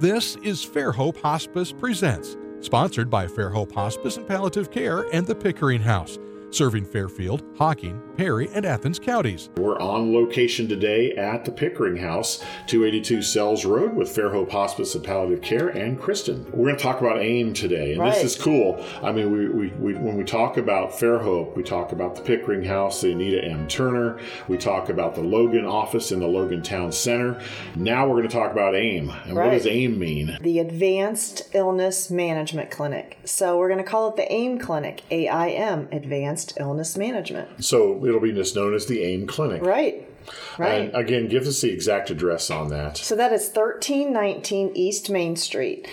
This is Fairhope Hospice Presents, sponsored by Fairhope Hospice and Palliative Care and the Pickering House, serving Fairfield, Hocking, Perry, and Athens counties. We're on location today at the Pickering House, 282 Sells Road, with Fairhope Hospice and Palliative Care and Kristen. We're going to talk about AIM today, and This is cool. I mean, we when we talk about Fairhope, we talk about the Pickering House, the Anita M. Turner, we talk about the Logan office in the Logan Town Center. Now we're going to talk about AIM. And What does AIM mean? The Advanced Illness Management Clinic. So we're going to call it the AIM Clinic, AIM, Advanced Illness Management. So it'll be just known as the AIM Clinic. Right. And again, give us the exact address on that. So that is 1319 East Main Street.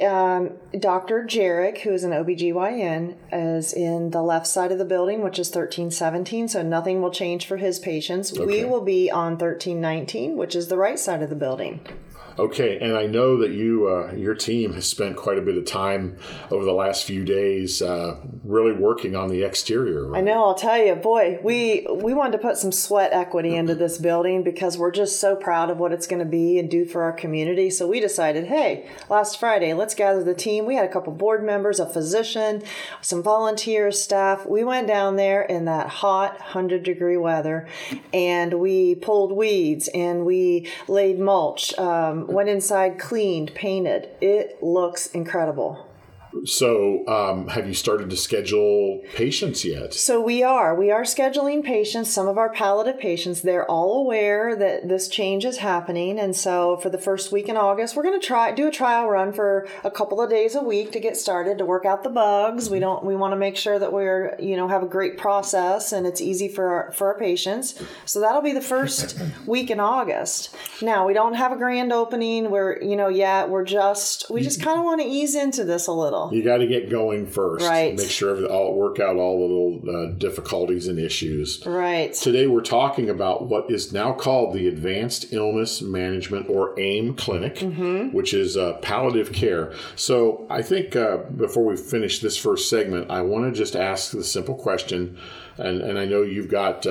Dr. Jarek, who is an OBGYN, is in the left side of the building, which is 1317, so nothing will change for his patients. Okay. We will be on 1319, which is the right side of the building. Okay, and I know that your team has spent quite a bit of time over the last few days really working on the exterior. Right? I know, I'll tell you, boy, we wanted to put some sweat equity into this building because we're just so proud of what it's going to be and do for our community. So we decided, hey, last Friday, let's gather the team. We had a couple board members, a physician, some volunteers, staff. We went down there in that hot 100-degree weather, and we pulled weeds, and we laid mulch, went inside, cleaned, painted. It looks incredible. So have you started to schedule patients yet? So we are scheduling patients, some of our palliative patients. They're all aware that this change is happening. And so for the first week in August, we're going to do a trial run for a couple of days a week to get started, to work out the bugs. We want to make sure that we're, have a great process and it's easy for our patients. So that'll be the first week in August. Now, we don't have a grand opening. We just kind of want to ease into this a little. You got to get going first. Right. Make sure work out all the little difficulties and issues. Right. Today we're talking about what is now called the Advanced Illness Management, or AIM Clinic, which is palliative care. So I think before we finish this first segment, I want to just ask the simple question, and I know you've got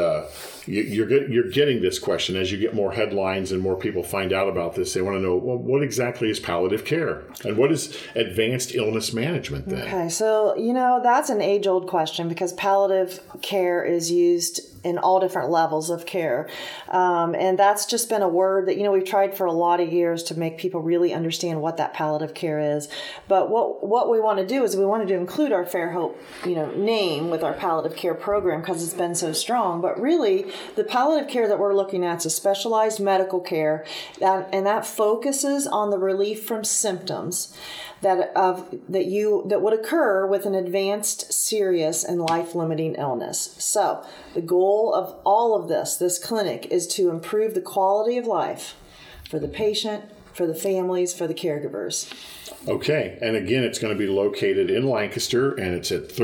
you're getting this question as you get more headlines and more people find out about this. They want to know, well, what exactly is palliative care, and what is advanced illness management then? Okay, so that's an age-old question because palliative care is used in all different levels of care, and that's just been a word that we've tried for a lot of years to make people really understand what that palliative care is. But what we want to do is we wanted to include our Fairhope name with our palliative care program because it's been so strong. But really, the palliative care that we're looking at is a specialized medical care that focuses on the relief from symptoms that would occur with an advanced, serious, and life-limiting illness. So the goal of all of this clinic, is to improve the quality of life for the patient, for the families, for the caregivers. Okay, and again, it's going to be located in Lancaster, and it's at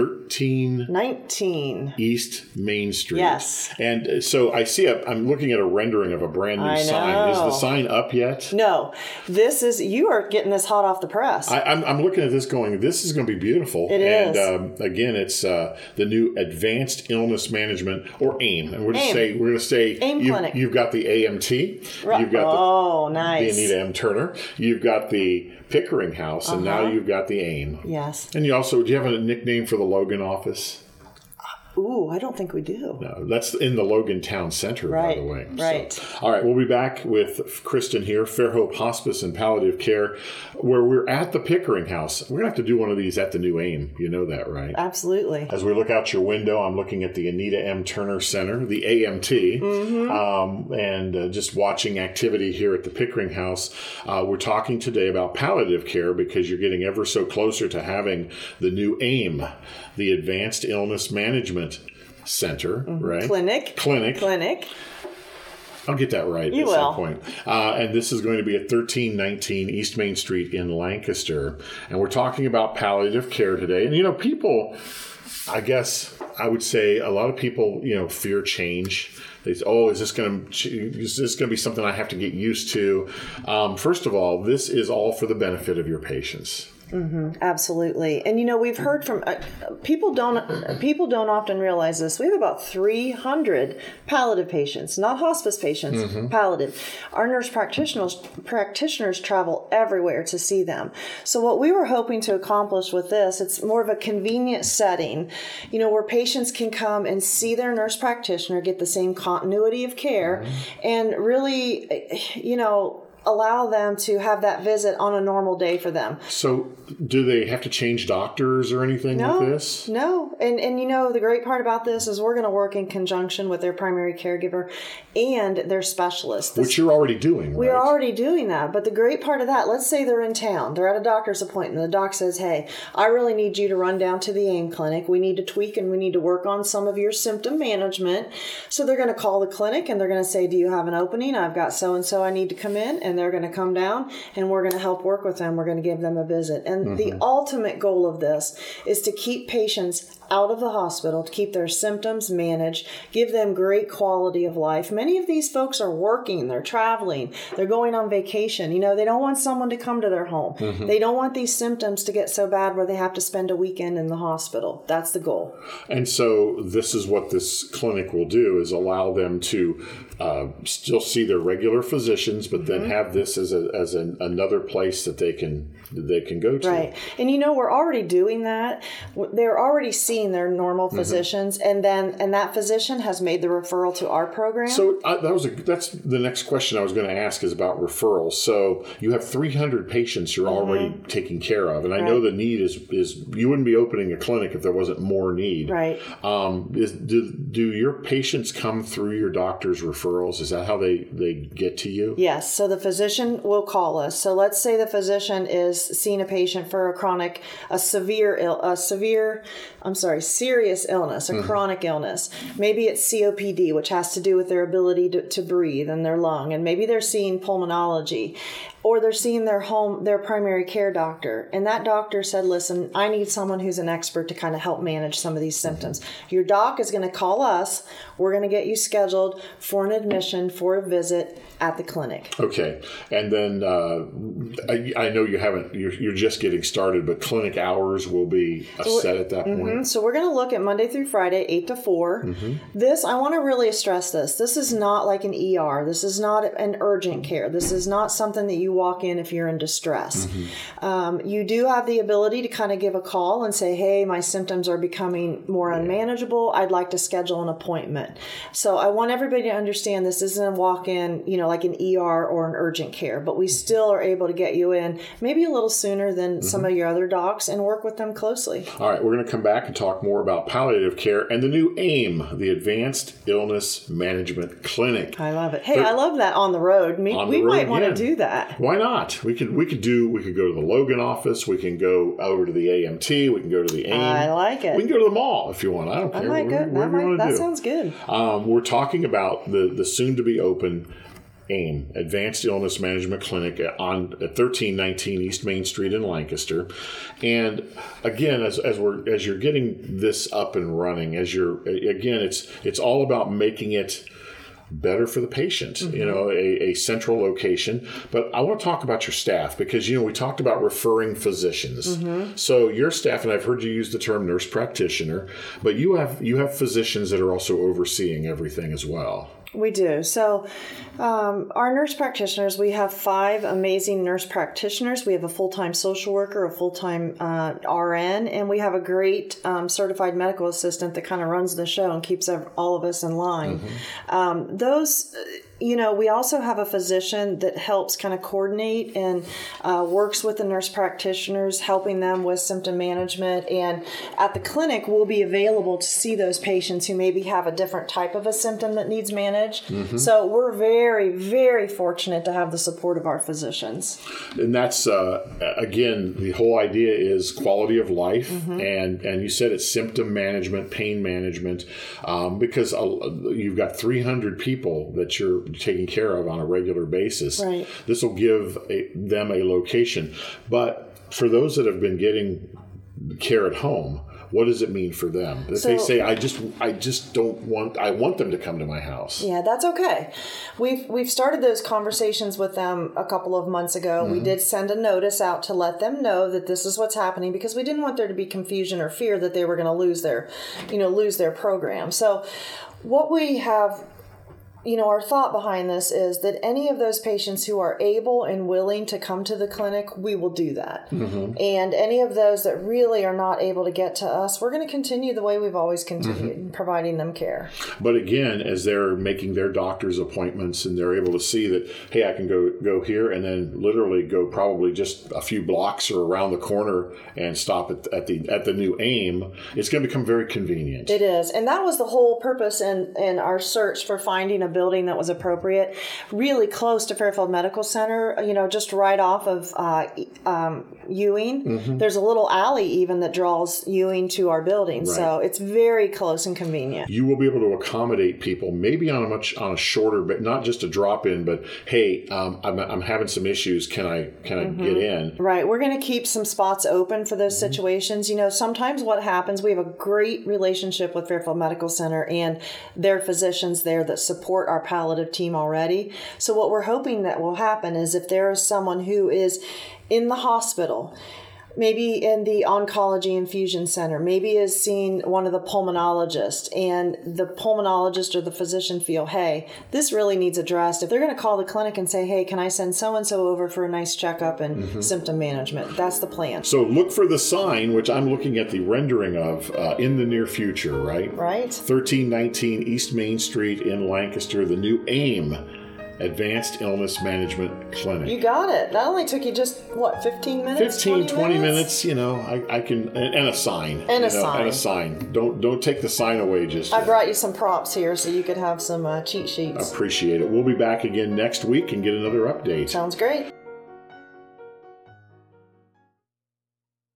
1319 East Main Street. Yes. And so I'm looking at a rendering of a brand new sign. Is the sign up yet? No. You are getting this hot off the press. I'm looking at this going, this is going to be beautiful. It is. And again, it's the new Advanced Illness Management, or AIM. And we're going to say AIM Clinic. You've got the AMT. Right. You've got nice. the Anita M. Turner. You've got the Pickering House, and now you've got the AIM. Yes. And do you have a nickname for the Logan office? Ooh, I don't think we do. No, that's in the Logan Town Center, by the way. Right. So, all right, we'll be back with Kristen here, Fairhope Hospice and Palliative Care, where we're at the Pickering House. We're going to have to do one of these at the new AIM. You know that, right? Absolutely. As we look out your window, I'm looking at the Anita M. Turner Center, the AMT, and just watching activity here at the Pickering House. We're talking today about palliative care because you're getting ever so closer to having the new AIM, the Advanced Illness Management Center, right? Clinic. I'll get that right at some point. And this is going to be at 1319 East Main Street in Lancaster. And we're talking about palliative care today. And, people, I guess I would say a lot of people, fear change. They say, is this going to be something I have to get used to? First of all, this is all for the benefit of your patients. Absolutely. And we've heard from people don't often realize this. We have about 300 palliative patients, not hospice patients, palliative. Our nurse practitioners travel everywhere to see them. So what we were hoping to accomplish with this, it's more of a convenient setting, where patients can come and see their nurse practitioner, get the same continuity of care, and really, allow them to have that visit on a normal day for them. So do they have to change doctors or anything with this? No. And the great part about this is we're going to work in conjunction with their primary caregiver and their specialist. Which you're already doing, right? We're already doing that. But the great part of that, let's say they're in town. They're at a doctor's appointment. The doc says, hey, I really need you to run down to the AIM clinic. We need to tweak and we need to work on some of your symptom management. So they're going to call the clinic and they're going to say, do you have an opening? I've got so-and-so I need to come in. And they're going to come down and we're going to help work with them. We're going to give them a visit. And the ultimate goal of this is to keep patients out of the hospital, to keep their symptoms managed, give them great quality of life. Many of these folks are working, they're traveling, they're going on vacation. They don't want someone to come to their home. They don't want these symptoms to get so bad where they have to spend a weekend in the hospital. That's the goal. And so this is what this clinic will do, is allow them to still see their regular physicians, but then have this as another place that they can go to. Right. And we're already doing that. They're already seeing their normal physicians, and that physician has made the referral to our program. So that's the next question I was going to ask, is about referrals. So you have 300 patients you're already taking care of, and I know the need is you wouldn't be opening a clinic if there wasn't more need. Right. Do your patients come through your doctor's referrals? Is that how they get to you? Yes. So the physician will call us. So let's say the physician is seeing a patient for serious illness, a chronic illness. Maybe it's COPD, which has to do with their ability to breathe in their lung. And maybe they're seeing pulmonology, or they're seeing their primary care doctor. And that doctor said, listen, I need someone who's an expert to kind of help manage some of these symptoms. Your doc is going to call us. We're going to get you scheduled for an admission for a visit at the clinic. Okay. And then I know you're just getting started, but clinic hours will be set at that point. So we're going to look at Monday through Friday, 8 to 4. This, I want to really stress this. This is not like an ER. This is not an urgent care. This is not something that you walk in if you're in distress. You do have the ability to kind of give a call and say, hey, my symptoms are becoming more unmanageable. I'd like to schedule an appointment. So I want everybody to understand this isn't a walk-in, like an ER or an urgent care, but we still are able to get you in maybe a little sooner than some of your other docs and work with them closely. All right, we're going to come back and talk more about palliative care and the new AIM, the Advanced Illness Management Clinic. I love it. Hey, I love that on the road. We might want to do that. Why not? We could go to the Logan office. We can go over to the AMT. We can go to the AIM. I like it. We can go to the mall if you want. I don't care. That sounds good. We're talking about the soon-to-be open AIM, Advanced Illness Management Clinic, at 1319 East Main Street in Lancaster. And again, as you're getting this up and running, it's all about making it better for the patient, a central location. But I want to talk about your staff, because, we talked about referring physicians. So your staff, and I've heard you use the term nurse practitioner, but you have physicians that are also overseeing everything as well. We do. So our nurse practitioners, we have 5 amazing nurse practitioners. We have a full-time social worker, a full-time RN, and we have a great certified medical assistant that kind of runs the show and keeps all of us in line. We also have a physician that helps kind of coordinate and works with the nurse practitioners, helping them with symptom management. And at the clinic, we'll be available to see those patients who maybe have a different type of a symptom that needs managed. So we're very, very fortunate to have the support of our physicians. And that's, again, the whole idea is quality of life. And you said it's symptom management, pain management, because you've got 300 people that you're taking care of on a regular basis. Right. This will give them a location. But for those that have been getting care at home, what does it mean for them? If they say, I just don't want, I want them to come to my house. Yeah, that's okay. We've started those conversations with them a couple of months ago. We did send a notice out to let them know that this is what's happening, because we didn't want there to be confusion or fear that they were going to lose their program. So what we have, our thought behind this is that any of those patients who are able and willing to come to the clinic, we will do that. Mm-hmm. And any of those that really are not able to get to us, we're going to continue the way we've always continued, providing them care. But again, as they're making their doctor's appointments and they're able to see that, hey, I can go here and then literally go probably just a few blocks or around the corner and stop at the new AIM, it's going to become very convenient. It is. And that was the whole purpose in our search for finding a building that was appropriate, really close to Fairfield Medical Center, just right off of Ewing. Mm-hmm. There's a little alley even that draws Ewing to our building. Right. So it's very close and convenient. You will be able to accommodate people maybe on a shorter, but not just a drop in, but hey, I'm having some issues. Can I get in? Right. We're going to keep some spots open for those situations. Sometimes what happens, we have a great relationship with Fairfield Medical Center and their physicians there that support our palliative team already. So what we're hoping that will happen is if there is someone who is in the hospital, maybe in the oncology infusion center, maybe is seeing one of the pulmonologists, and the pulmonologist or the physician feel, hey, this really needs addressed. If they're going to call the clinic and say, hey, can I send so-and-so over for a nice checkup and symptom management? That's the plan. So look for the sign, which I'm looking at the rendering of in the near future, right? Right. 1319 East Main Street in Lancaster, the new AIM, Advanced Illness Management Clinic. You got it. That only took you just, 15 minutes? 20 minutes, I can, and a sign. And a sign. And a sign. Don't take the sign away just I brought you some props here so you could have some cheat sheets. Appreciate it. We'll be back again next week and get another update. Sounds great.